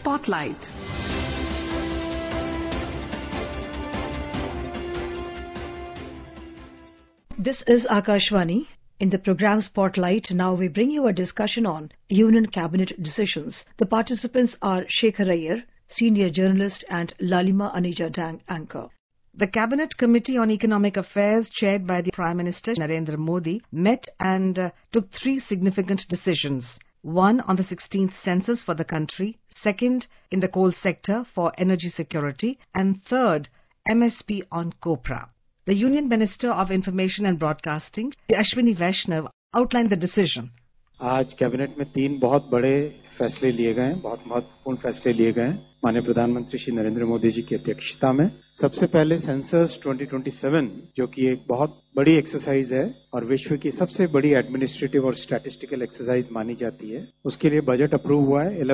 Spotlight. This is Akashvani. In the program Spotlight, now we bring you a discussion on Union Cabinet decisions. The participants are Shekhar Iyer, senior journalist, and Lalima Anija Dang, anchor. The Cabinet Committee on Economic Affairs, chaired by the Prime Minister Narendra Modi, met and took three significant decisions. One on the 16th census for the country, second in the coal sector for energy security, and third MSP on copra. The Union Minister of Information and Broadcasting, Ashwini Vaishnav, outlined the decision. आज cabinet में तीन बहुत बड़े फैसले लिए गए हैं, बहुत महत्वपूर्ण फैसले लिए गए हैं माननीय प्रधानमंत्री श्री नरेंद्र मोदी जी की अध्यक्षता में। सबसे पहले सेंसस 2027 जो कि एक बहुत बड़ी एक्सरसाइज है और विश्व की सबसे बड़ी एडमिनिस्ट्रेटिव और स्टैटिस्टिकल एक्सरसाइज मानी जाती है, उसके लिए बजट अप्रूव हुआ है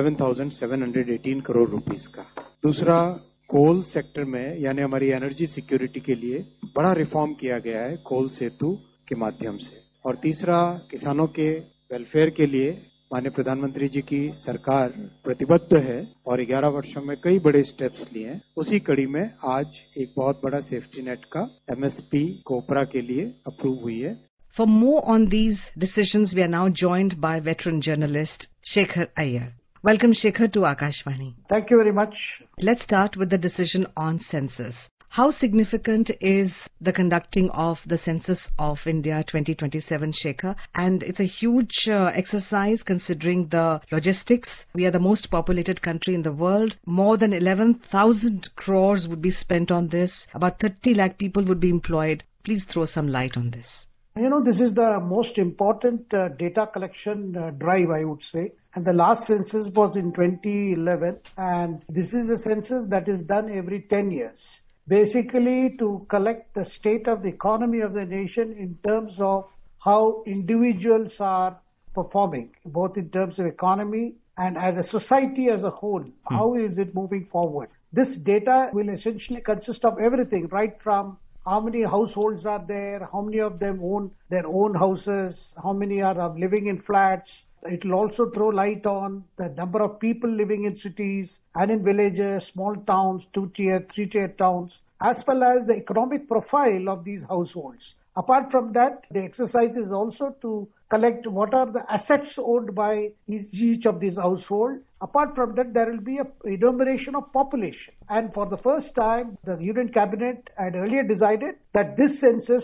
11,718 करोड़ रुपीस का। दूसरा, कोल सेक्टर में यानी हमारी एनर्जी सिक्योरिटी के लिए बड़ा रिफॉर्म किया गया है कोल सेतु के माध्यम से। और तीसरा, किसानों के वेलफेयर के लिए माननीय प्रधानमंत्री जी की सरकार प्रतिबद्ध है और 11 वर्षों में कई बड़े स्टेप्स लिए हैं। उसी कड़ी में आज एक बहुत बड़ा सेफ्टी नेट का एमएसपी कोपरा के लिए अप्रूव हुई है। For more on these decisions, we are now joined by veteran journalist Shekhar Iyer. Welcome, Shekhar, to Akashvani. Thank you very much. Let's start with the decision on census. How significant is the conducting of the census of India 2027, Shekhar? And it's a huge exercise considering the logistics. We are the most populated country in the world. More than 11,000 crores would be spent on this. About 30 lakh people would be employed. Please throw some light on this. You know, this is the most important data collection drive, I would say. And the last census was in 2011. And this is a census that is done every 10 years. Basically to collect the state of the economy of the nation in terms of how individuals are performing, both in terms of economy and as a society as a whole. How is it moving forward? This data will essentially consist of everything, right from how many households are there, how many of them own their own houses, how many are living in flats. It will also throw light on the number of people living in cities and in villages, small towns, 2-tier, 3-tier towns, as well as the economic profile of these households. Apart from that, the exercise is also to collect what are the assets owned by each of these households. Apart from that, there will be a enumeration of population. And for the first time, the Union Cabinet had earlier decided that this census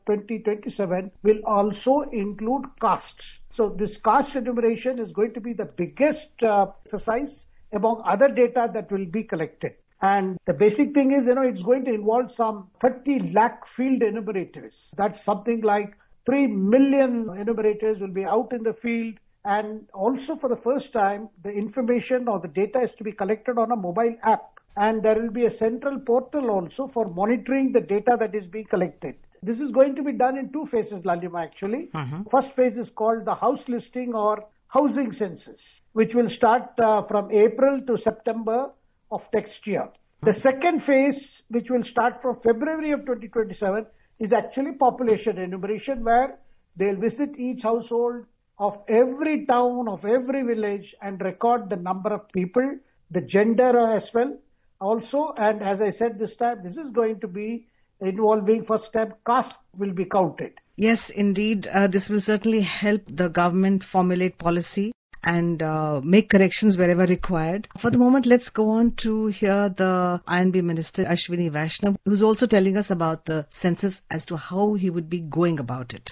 2027 will also include castes. So this caste enumeration is going to be the biggest exercise among other data that will be collected. And the basic thing is, it's going to involve some 30 lakh field enumerators. That's something like 3 million enumerators will be out in the field. And also for the first time, the information or the data is to be collected on a mobile app. And there will be a central portal also for monitoring the data that is being collected. This is going to be done in two phases, Lalima, actually. First phase is called the house listing or housing census, which will start from April to September of next year. The second phase, which will start from February of 2027, is actually population enumeration, where they'll visit each household of every town, of every village, and record the number of people, the gender as well. Also, and as I said this time, this is going to be involving first time caste will be counted. Yes, indeed. This will certainly help the government formulate policy and make corrections wherever required. For the moment, let's go on to hear the INB Minister Ashwini Vaishnav, who's also telling us about the census as to how he would be going about it.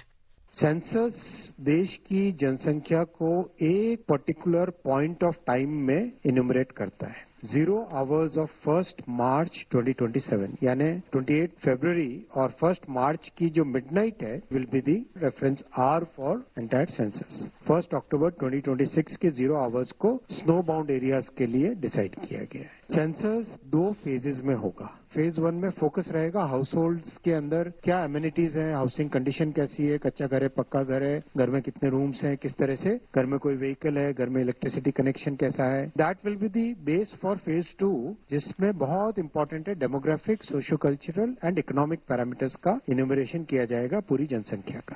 Census देश की जनसंख्या को एक particular point of time में enumerate करता है। 0 hours of 1st March 2027 यानी 28 February और 1st March की जो मिडनाइट है will be the reference hour for entire census. 1st October 2026 के 0 hours को स्नो बाउंड एरियाज के लिए डिसाइड किया गया है। सेंसस 2 फेजेस में होगा। फेज 1 में फोकस रहेगा हाउस होल्ड्स के अंदर क्या एमिनिटीज हैं, हाउसिंग कंडीशन कैसी है, कच्चा घर है, पक्का घर है, घर में कितने रूम्स हैं, किस तरह से घर में कोई व्हीकल है, घर में इलेक्ट्रिसिटी कनेक्शन कैसा है। That will be the base for phase 2, जिसमें बहुत इंपॉर्टेंट है demographic, socio cultural and economic parameters का इन्यूमरेशन किया जाएगा पूरी जनसंख्या का।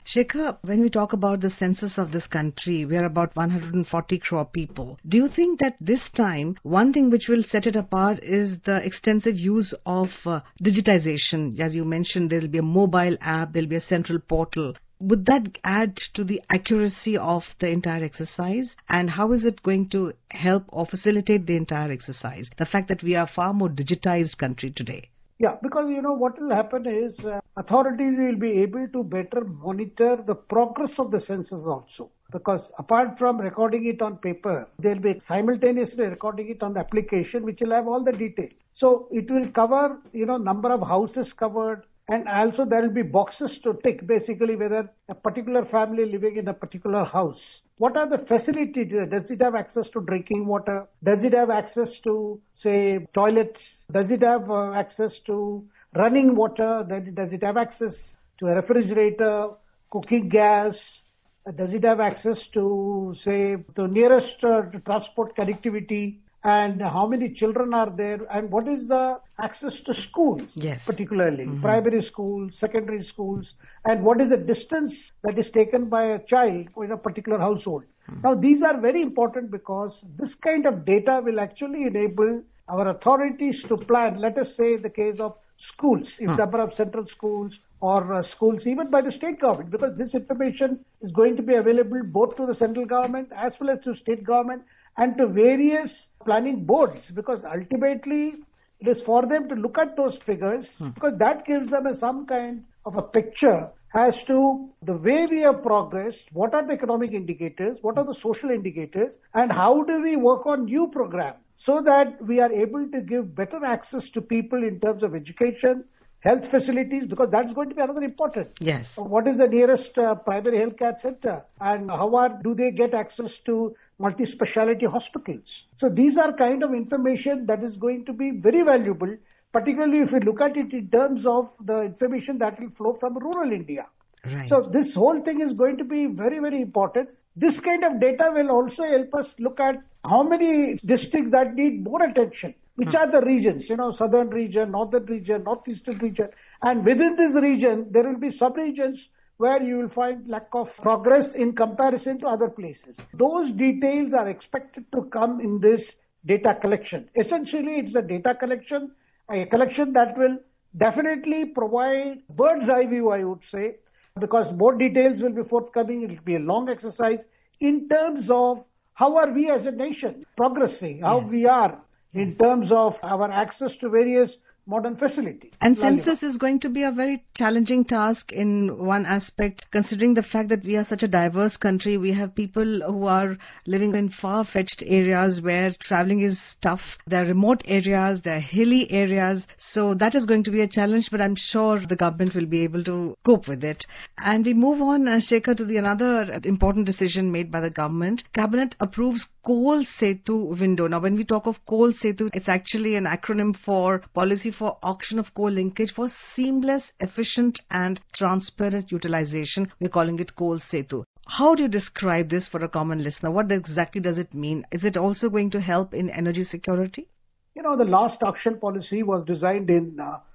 Shekhar, when we talk about the census of this country, we are about 140 crore people. Do you think that this time, one thing which will set it apart is the extensive use of digitization? As you mentioned, there will be a mobile app, there will be a central portal. Would that add to the accuracy of the entire exercise? And how is it going to help or facilitate the entire exercise? The fact that we are a far more digitized country today. Yeah, because what will happen is authorities will be able to better monitor the progress of the census also. Because apart from recording it on paper, they'll be simultaneously recording it on the application, which will have all the details. So it will cover, number of houses covered, and also there will be boxes to tick, basically whether a particular family living in a particular house. What are the facilities? Does it have access to drinking water? Does it have access to, say, toilets? Does it have access to running water? Does it have access to a refrigerator, cooking gas? Does it have access to, say, the nearest transport connectivity? And how many children are there? And what is the access to schools, yes, particularly primary schools, secondary schools? And what is the distance that is taken by a child in a particular household? Now, these are very important because this kind of data will actually enable our authorities to plan, let us say the case of schools, if number of central schools or schools, even by the state government, because this information is going to be available both to the central government as well as to state government and to various planning boards, because ultimately it is for them to look at those figures because that gives them some kind of a picture as to the way we have progressed, what are the economic indicators, what are the social indicators, and how do we work on new programs so that we are able to give better access to people in terms of education, health facilities, because that's going to be another important. Yes. What is the nearest primary health care center, and do they get access to multi-speciality hospitals? So these are kind of information that is going to be very valuable, particularly if we look at it in terms of the information that will flow from rural India. Right. So this whole thing is going to be very, very important. This kind of data will also help us look at how many districts that need more attention. Which are the regions, southern region, northern region, northeastern region. And within this region, there will be sub-regions where you will find lack of progress in comparison to other places. Those details are expected to come in this data collection. Essentially, it's a data collection, a collection that will definitely provide bird's eye view, I would say, because more details will be forthcoming. It will be a long exercise in terms of how are we as a nation progressing, how we are in terms of our access to various modern facilities. And census is going to be a very challenging task in one aspect, considering the fact that we are such a diverse country. We have people who are living in far-fetched areas where traveling is tough. There are remote areas, there are hilly areas. So that is going to be a challenge, but I'm sure the government will be able to cope with it. And we move on, Shekhar, to another important decision made by the government. Cabinet approves Coal Setu window. Now, when we talk of Coal Setu, it's actually an acronym for Policy for Auction of Coal Linkage for Seamless, Efficient and Transparent Utilization. We're calling it Coal Setu. How do you describe this for a common listener? What exactly does it mean? Is it also going to help in energy security? The last auction policy was designed in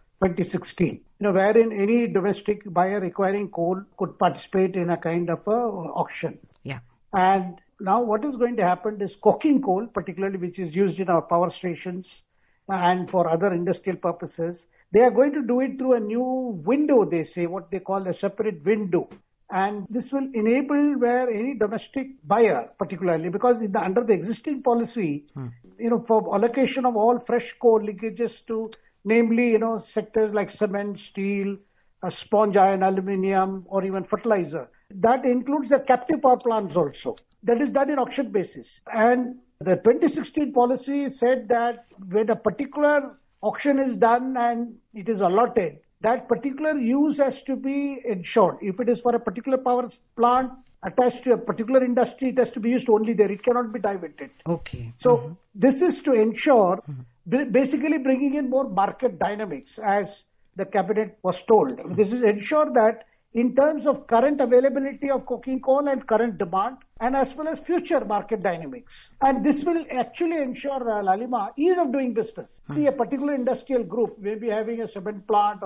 2016, wherein any domestic buyer requiring coal could participate in a kind of auction. Yeah. And now what is going to happen is coking coal, particularly which is used in our power stations and for other industrial purposes, they are going to do it through a new window, they say, what they call a separate window. And this will enable where any domestic buyer, particularly, because under the existing policy, for allocation of all fresh coal linkages to, namely, sectors like cement, steel, sponge iron, aluminium, or even fertilizer. That includes the captive power plants also. That is done in auction basis. And the 2016 policy said that when a particular auction is done and it is allotted, that particular use has to be ensured. If it is for a particular power plant attached to a particular industry, it has to be used only there. It cannot be diverted. Okay. So this is to ensure, basically bringing in more market dynamics, as the cabinet was told. This is ensure that in terms of current availability of coking coal and current demand, and as well as future market dynamics. And this will actually ensure, Lalima, ease of doing business. See, a particular industrial group may be having a cement plant or a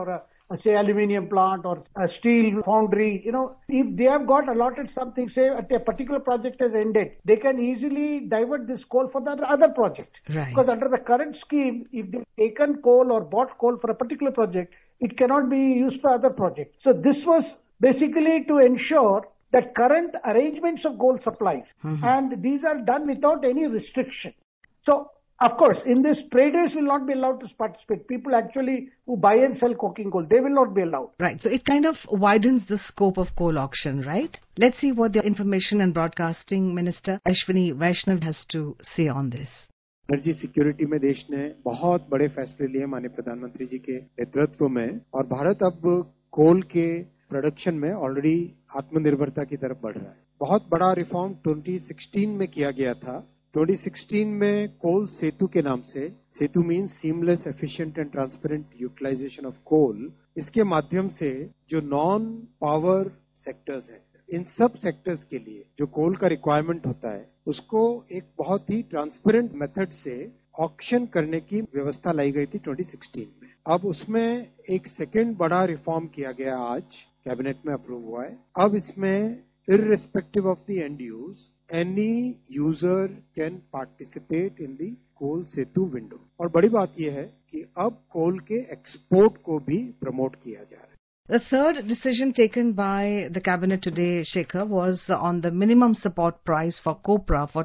say aluminium plant or a steel foundry, if they have got allotted something, say at a particular project has ended, they can easily divert this coal for the other project. Right. Because under the current scheme, if they've taken coal or bought coal for a particular project, it cannot be used for other projects. So this was basically to ensure that current arrangements of coal supplies, and these are done without any restriction. So, of course, in this, traders will not be allowed to participate. People actually who buy and sell coking coal, they will not be allowed. Right. So it kind of widens the scope of coal auction, right? Let's see what the Information and Broadcasting Minister Ashwini Vaishnav has to say on this. Energy security में देश ने बहुत बड़े फैसले लिए माननीय प्रधानमंत्री जी के नेतृत्व में, और भारत अब कोल के प्रोडक्शन में ऑलरेडी आत्मनिर्भरता की तरफ बढ़ रहा है. बहुत बड़ा रिफॉर्म 2016 में किया गया था. 2016 में कोल सेतु के नाम से, Setu means seamless efficient and transparent utilisation of coal, इसके माध्यम से जो नॉन पावर सेक्टर्स है, इन सब सेक्टर्स के लिए जो कोल का रिक्वायरमेंट होता है, उसको एक बहुत ही ट्रांसपेरेंट मेथड से ऑक्शन करने की व्यवस्था लाई गई थी 2016 में. अब उसमें एक सेकंड बड़ा रिफॉर्म किया गया, आज कैबिनेट में अप्रूव हुआ है. अब इसमें irrespective of the end use, any user can participate in the coal Setu window. और बड़ी बात यह है कि अब कोल के एक्सपोर्ट को भी प्रमोट किया जा रहा है. The third decision taken by the cabinet today, Shekhar, was on the minimum support price for copra for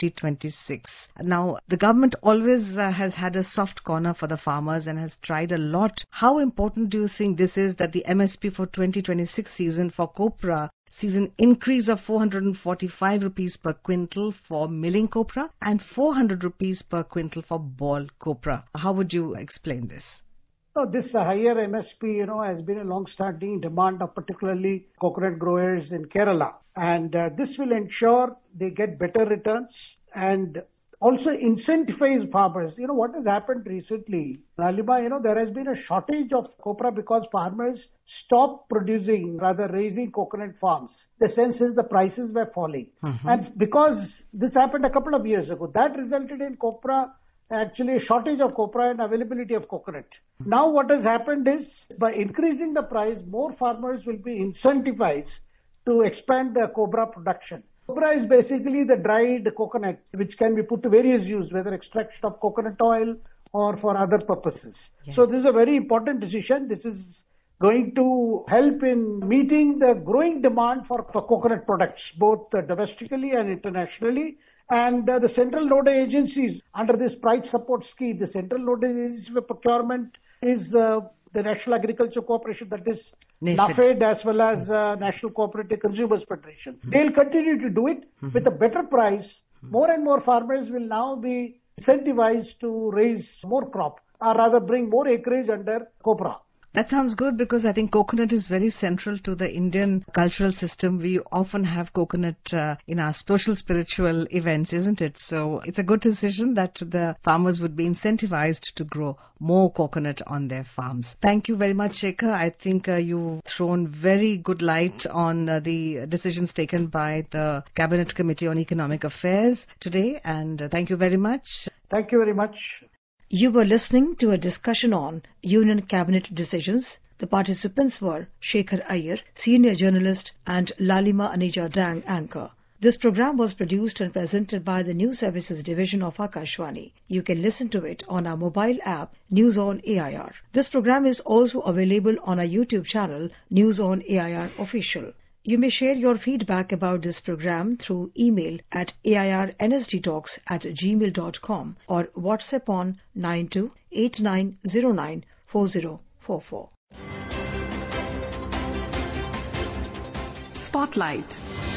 2026. Now, the government always has had a soft corner for the farmers and has tried a lot. How important do you think this is that the MSP for 2026 season for copra season increase of 445 rupees per quintal for milling copra and 400 rupees per quintal for ball copra? How would you explain this? So this higher MSP, has been a long-standing demand of particularly coconut growers in Kerala. And this will ensure they get better returns and also incentivize farmers. What has happened recently, Lalima, there has been a shortage of copra because farmers stopped producing, rather raising coconut farms. The sense is the prices were falling. And because this happened a couple of years ago, that resulted in copra, actually a shortage of copra and availability of coconut. Now what has happened is, by increasing the price, more farmers will be incentivized to expand the copra production. Copra is basically the dried coconut which can be put to various use, whether extraction of coconut oil or for other purposes. Yes. So this is a very important decision. This is going to help in meeting the growing demand for coconut products, both domestically and internationally. And the central nodal agencies under this price support scheme, the central nodal agency for procurement is the National Agriculture Cooperation, that is NAFED, as well as National Cooperative Consumers Federation. They'll continue to do it with a better price. More and more farmers will now be incentivized to raise more crop, or rather bring more acreage under copra. That sounds good, because I think coconut is very central to the Indian cultural system. We often have coconut in our social spiritual events, isn't it? So it's a good decision that the farmers would be incentivized to grow more coconut on their farms. Thank you very much, Shekhar. I think you've thrown very good light on the decisions taken by the Cabinet Committee on Economic Affairs today, and thank you very much. Thank you very much. You were listening to a discussion on Union Cabinet decisions. The participants were Shekhar Iyer, senior journalist, and Lalima Anija Dang, anchor. This program was produced and presented by the News Services Division of Akashvani. You can listen to it on our mobile app, News on AIR. This program is also available on our YouTube channel, News on AIR Official. You may share your feedback about this program through email at airnsdtalks@gmail.com or WhatsApp on 9289094044. Spotlight.